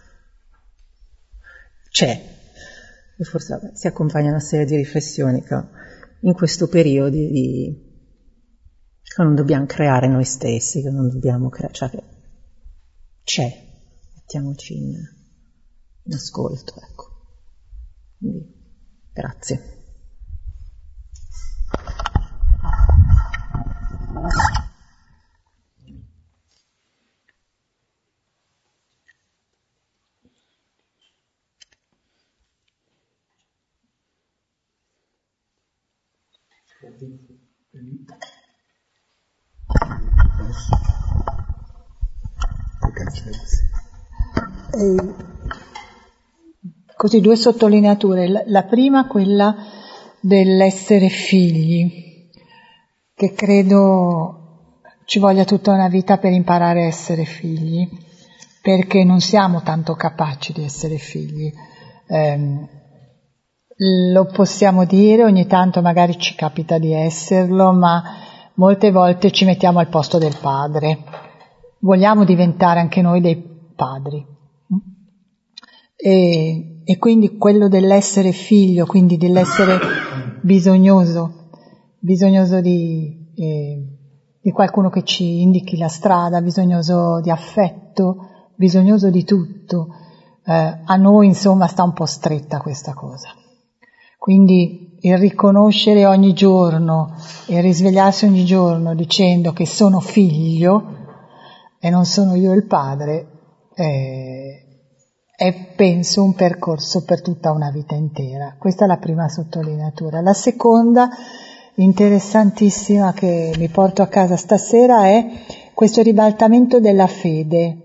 Speaker 3: C'è, e forse vabbè, si accompagna a una serie di riflessioni che in questo periodo di, di, che non dobbiamo creare noi stessi, che non dobbiamo creare, cioè che c'è, mettiamoci in, in ascolto, ecco. Quindi, grazie.
Speaker 4: E così due sottolineature. La prima, quella dell'essere figli, che credo ci voglia tutta una vita per imparare a essere figli, perché non siamo tanto capaci di essere figli. Eh, lo possiamo dire, ogni tanto magari ci capita di esserlo, ma molte volte ci mettiamo al posto del padre. Vogliamo diventare anche noi dei padri. E, e quindi quello dell'essere figlio, quindi dell'essere bisognoso, bisognoso di, eh, di qualcuno che ci indichi la strada, bisognoso di affetto, bisognoso di tutto, eh, a noi insomma sta un po' stretta questa cosa. Quindi il riconoscere ogni giorno e risvegliarsi ogni giorno dicendo che sono figlio e non sono io il padre, eh, è penso un percorso per tutta una vita intera. Questa è la prima sottolineatura. La seconda, interessantissima, che mi porto a casa stasera, è questo ribaltamento della fede,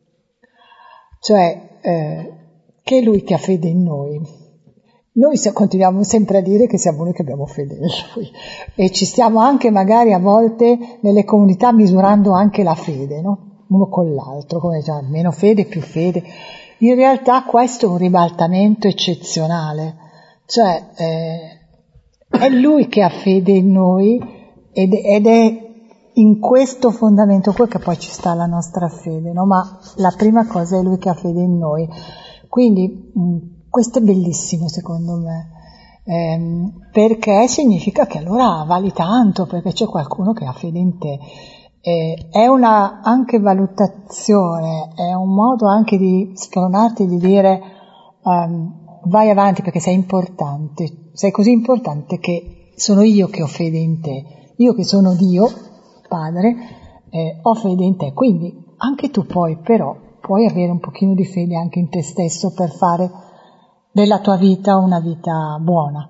Speaker 4: cioè eh, che è Lui che ha fede in noi. Noi se, continuiamo sempre a dire che siamo noi che abbiamo fede in Lui, e ci stiamo anche magari a volte nelle comunità misurando anche la fede, no? Uno con l'altro, come già meno fede, più fede. In realtà questo è un ribaltamento eccezionale, cioè eh, è Lui che ha fede in noi ed, ed è in questo fondamento qua che poi ci sta la nostra fede, no? Ma la prima cosa è Lui che ha fede in noi. Quindi mh, questo è bellissimo secondo me, ehm, perché significa che allora vali tanto, perché c'è qualcuno che ha fede in te. Eh, è una anche valutazione, è un modo anche di spronarti, di dire um, vai avanti perché sei importante, sei così importante che sono io che ho fede in te, io che sono Dio, Padre, eh, ho fede in te, quindi anche tu poi però puoi avere un pochino di fede anche in te stesso per fare della tua vita una vita buona.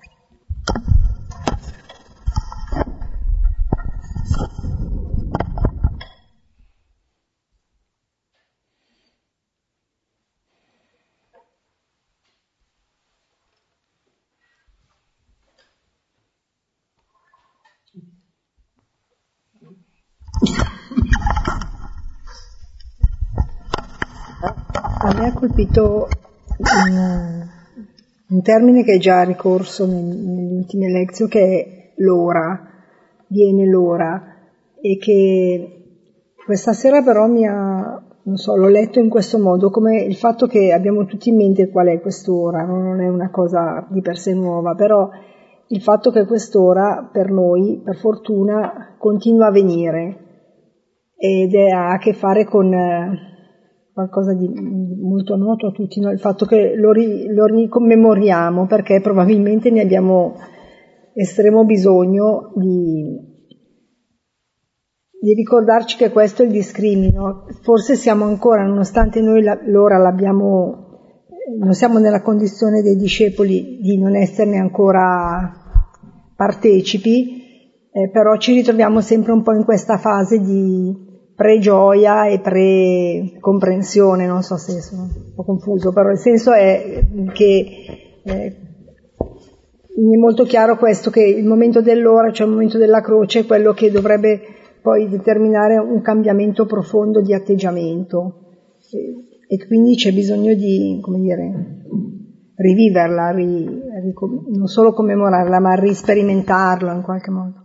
Speaker 5: A me ha colpito un, un termine che è già ricorso nel, nelle ultime lezioni, che è l'ora, viene l'ora, e che questa sera però mi ha, non so, l'ho letto in questo modo, come il fatto che abbiamo tutti in mente qual è quest'ora, non è una cosa di per sé nuova, però il fatto che quest'ora per noi, per fortuna, continua a venire, ed è, ha a che fare con eh, qualcosa di molto noto a tutti, no? Il fatto che lo, ri, lo ricommemoriamo perché probabilmente ne abbiamo estremo bisogno di, di ricordarci che questo è il discrimino. Forse siamo ancora, nonostante noi la, l'ora l'abbiamo, non siamo nella condizione dei discepoli di non esserne ancora partecipi, eh, però ci ritroviamo sempre un po' in questa fase di pre-gioia e pre-comprensione, non so se sono un po' confuso, però il senso è che eh, mi è molto chiaro questo, che il momento dell'ora, cioè il momento della croce, è quello che dovrebbe poi determinare un cambiamento profondo di atteggiamento, e, e quindi c'è bisogno di, come dire, riviverla, ri, ri, non solo commemorarla, ma risperimentarla in qualche modo.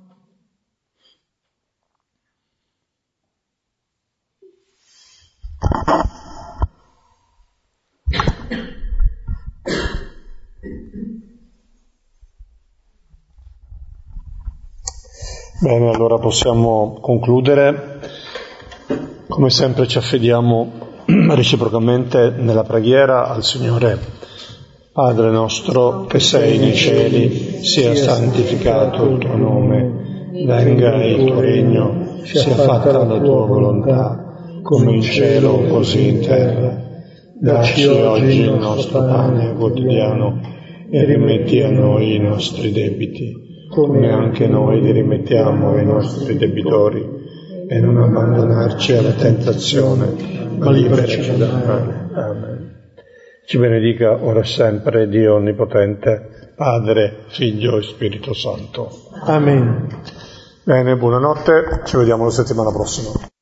Speaker 1: Bene, allora possiamo concludere. Come sempre ci affediamo reciprocamente nella preghiera al Signore. Padre nostro che sei nei cieli, sia santificato il tuo nome, venga il tuo regno, sia fatta la tua volontà, come in cielo così in terra. Dacci oggi il nostro pane quotidiano e rimetti a noi i nostri debiti, come anche noi li rimettiamo ai nostri debitori, e non abbandonarci alla tentazione, ma liberaci dal male. Amen. Ci benedica ora e sempre Dio Onnipotente, Padre, Figlio e Spirito Santo.
Speaker 2: Amen.
Speaker 1: Bene, buonanotte, ci vediamo la settimana prossima.